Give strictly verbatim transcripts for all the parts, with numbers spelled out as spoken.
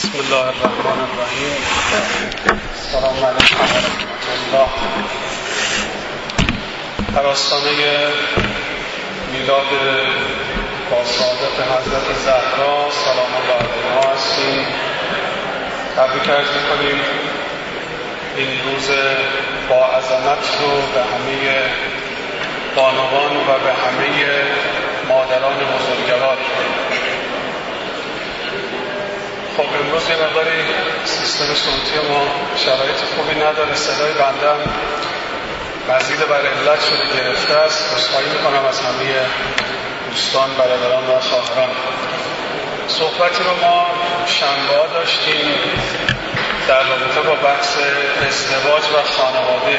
بسم الله الرحمن الرحیم. السلام علیکم و رحمت الله. در آستانه میلاد با صادق حضرت زهرا سلام الله علیها هستیم. تبریک عرض می‌کنیم این روز با عظمت رو به همه بانوان و به همه مادران بزرگوار. خب امروز یه مقداری سیستم صوتی ما شرایط خوبی نداره، صدای بندم مزید بر علت شده گرفته است. عذرخواهی میکنم از همه دوستان، برادران و خواهران. صحبتی رو ما شنبه داشتیم در رابطه با بحث ازدواج و خانواده.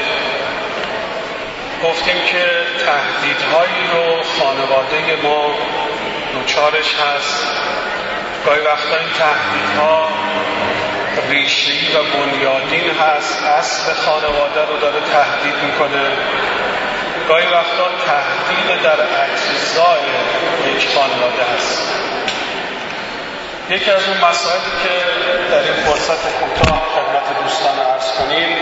گفتیم که تهدیدهایی رو خانواده ما دچارش هست. گاهی وقتا این تهدیدها ریشه‌ای و بنیادین هست، اصل خانواده رو داره تهدید میکنه. گاهی وقتا تهدید در اجزای یک خانواده هست. یکی از اون مسائلی که در این فرصت کوتاه خدمت دوستان عرض کنیم،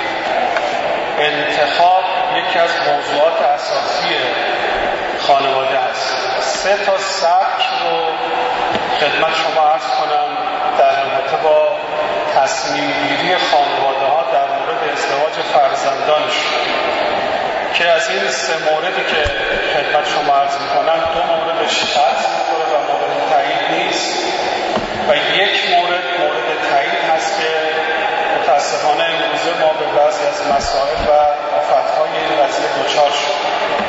انتخاب یکی از موضوعات اساسی خانواده هست. سه تا سبک رو خدمت شما عرض کنم در رابطه با تصمیم گیری خانواده ها در مورد ازدواج فرزندانش، که از این سه موردی که خدمت شما عرض میکنم دو موردش قطع میکنه و مورد تایید نیست و یک مورد مورد تایید هست که متاسفانه امروزه ما به بعضی از مسائل و آفتهای این قضیه دچار شد.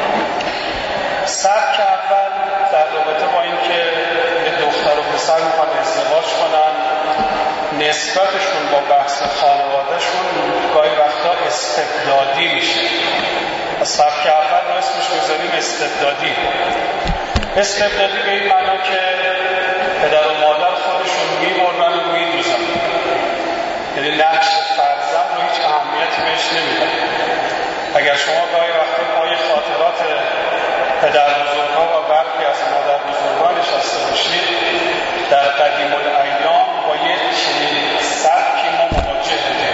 سبک اول در رابطه با این که دختر و پسر میخوان ازدواج کنن، نسبتشون با بحث خانوادهشون گاهی وقتا استبدادی میشه. از سبک اول رو اسمش میذاریم استبدادی. استبدادی به این معنا که پدر و مادر خودشون میبرن و میدوزن، یعنی نقش فرزند رو هیچ اهمیتی بهش نمیدن. اگر شما گاهی وقتا پای خاطرات پدر بزرگها و برخی از مادر بزرگها نشسته باشید، در قدیم الایام با یک چنین سبکی ما مواجه بودیم.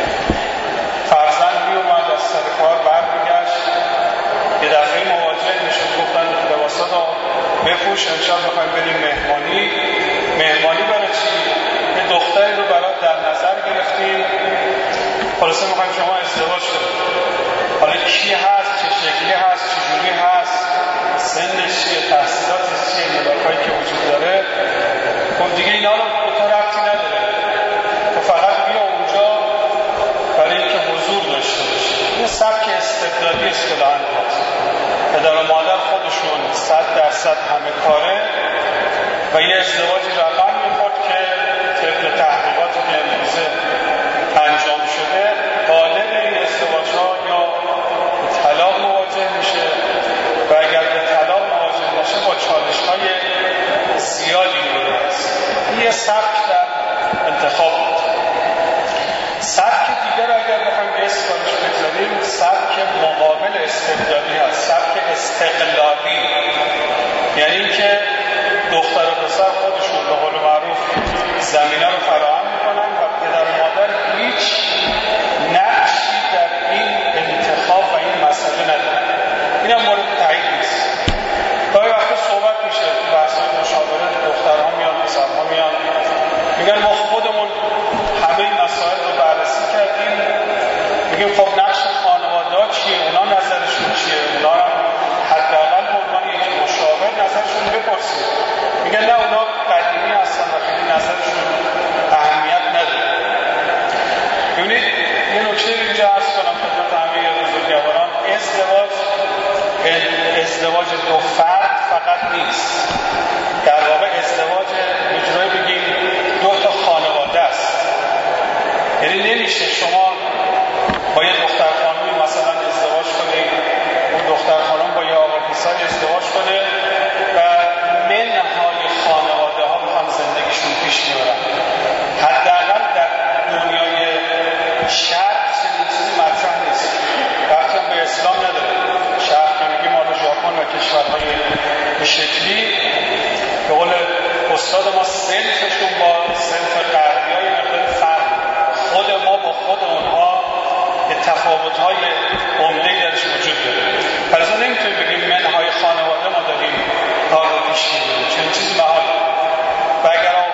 فرزند می اومد از سر کار برمیگشت، یه دفعه مواجه میشد، گفتن لباسا رو بپوش، امشب میخوایم بریم مهمانی. مهمانی برای چی؟ یه دختری رو برات در نظر گرفتیم، خلاصه میخوایم شما ازدواج کنید. حالا کی هست، چه شکلی هست، چجوری هست، سنش چیه، تحصیلاتش چیه، ملاکایی که وجود داره، خب دیگه اینا رو به تو ربطی نداره. تو فقط بیا اونجا برای اینکه حضور داشته باشی. این سبک استبدادی اصطلاحاً هست. پدر و مادر خودشون صد درصد همه کاره و یه ازدواجی رقم میخورد که طبق تحقیقاتی که امروزه انجام شده غالب این ازدواج‌ها یا طلاق مواجه میشه و اگر به طلاق مواجه نشه با چالش‌های زیادی مورد است. این یه سبک در انتخاب بود. سبک دیگر اگر بخوایم به اسمش بگذاریم، سبک مقابل استبدادی هست، سبک استقلالی. یعنی اینکه دختر و پسر خودشون به قول معروف زمینه رو فراهم میکنن و پدر و مادر هیچ نقشی در این انتخاب و این مسئله ندارن. این هم مورد تایید نیست. گاهی وقتا صحبت میشه تو بحث‌های مشاوره، دخترها میان، پسرها میان، میگن ما خودمون همه این مسائل رو بررسی کردیم، میگیم خب نقش خانواده‌ها چیه، اونا نظرشون چیه، اونا هم حداقل به عنوان یک مشاور نظرشون بپرسید. میگن نه اونا قدیمی هستن و خیلی نظرشون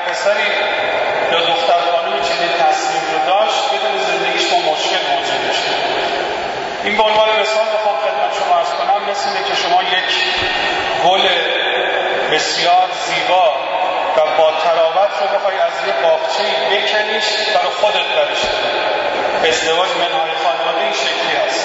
پسری یا دختر خانومی چنین تصمیم رو داشت بدون زندگیش با مشکل مواجه میشه. این به عنوان مثال بخوام خدمت شما عرض کنم مثل اینه که شما یک گل بسیار زیبا و با تراوت رو بخوای از یه باغچه‌ای بکنیش برای خودت برش کنی. ازدواج منهای خانواده این شکلی هست.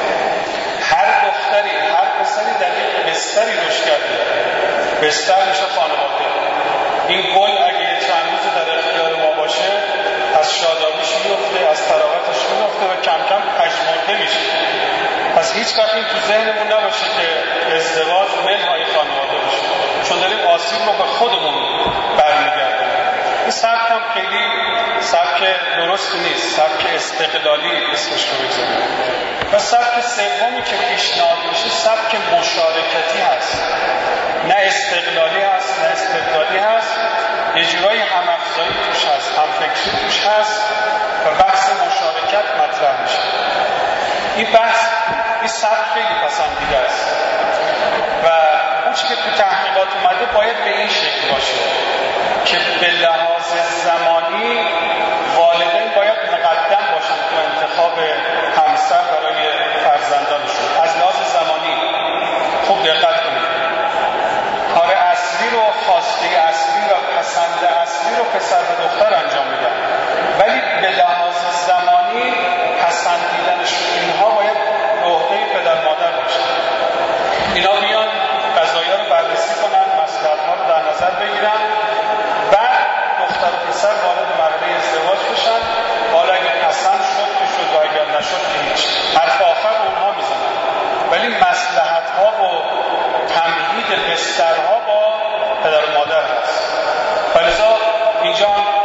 هر دختری هر پسری در یک بستری رشد کرده، بستر میشه خانواده. این گل اگه یه چند روز در اختیار ما باشه از شادابیش میفته، از تراوتش میفته و کم کم پژمرده میشه. پس هیچ وقت این تو ذهنمون نباشه که ازدواج منهای خانواده باشه، چون داریم آسیب رو به خودمون برمیگردیم. این سبک هم خیلی سبک درستی نیست، سبک استقلالی اسمش رو بگذاریم. و سبک سومی که پیشنهاد میشه سبک مشارکتی هست، نه استقلالی هست نه استبدادی هست. یه جورایی هم افزایی توش هست، هم فکری توش هست و بحث مشارکت مطرح میشه. این بحث این سبک خیلی پسندیده است و اون چی که تو تحقیقات اومده باید به این شکل باشه که به لحاظ زمانی والدین باید مقدم باشن تو انتخاب همسر برای فرزندانشون. از لحاظ زمانی خوب دقت کنید، کار اصلی رو، خواسته اصلی و پسند اصلی رو پسر و دختر انجام میدن، ولی به لحاظ زمانی پسندیدنش اینها باید به عهده پدر مادر باشه. اینا بیان قضایا رو بررسی کنن، مصلحت‌ها رو در نظر بگیرن، بعد دختر و پسر وارد مرحله ازدواج بشن. حالا اگه پسند شد که شد و اگر نشد که هیچ، حرف آخر رو اونها میزنن، ولی مصلحت‌ها و تمهید بسترها با پدر و مادر هست. فلذا اینجا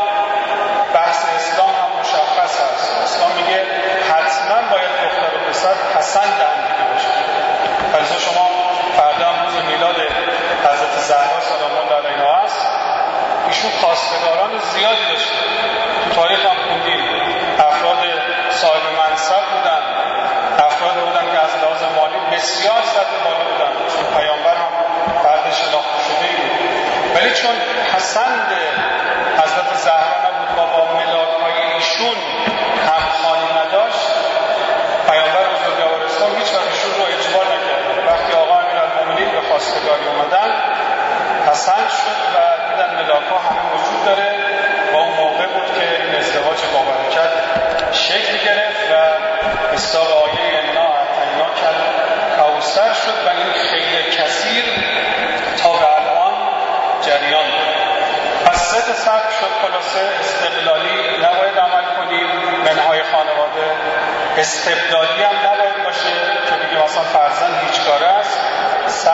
بحث اسلام هم مشخص هست. اسلام میگه حتما باید دختر و پسر پسند هم دیگه باشه. فلذا شما فردا هم روز میلاد حضرت زهرا سلام الله علیها هست. ایشون خواستگاران زیادی داشته، تو تاریخ هم خوندیم. افراد صاحب منصب بودن، افراد بودن که از لحاظ مالی بسیار سطح بالا بودن، چون پیامبر هم فرد شناخته شده ای بود، ولی چون پسند حضرت زهرا نبود و با ملاک‌های ایشون همخوانی نداشت، پیامبر بزرگوار اسلام هیچ وقت ایشون رو اجبار نکرد. وقتی آقا امیرالمومنین به خواستگاری اومدن پسند شد و دیدن ملاک‌ها همه وجود داره و اون موقع بود که این ازدواج با برکت شکل گرفت و مصداق آیه انا اعطینا کالکوثر شد و این خیر کثیر تا به الان جریان داره. پس سه تا سبک شد. خلاصه استقلالی نباید عمل کنیم، منهای خانواده. استبدادی هم نباید باشه که بگیم مثلا فرزند هیچ کاره است.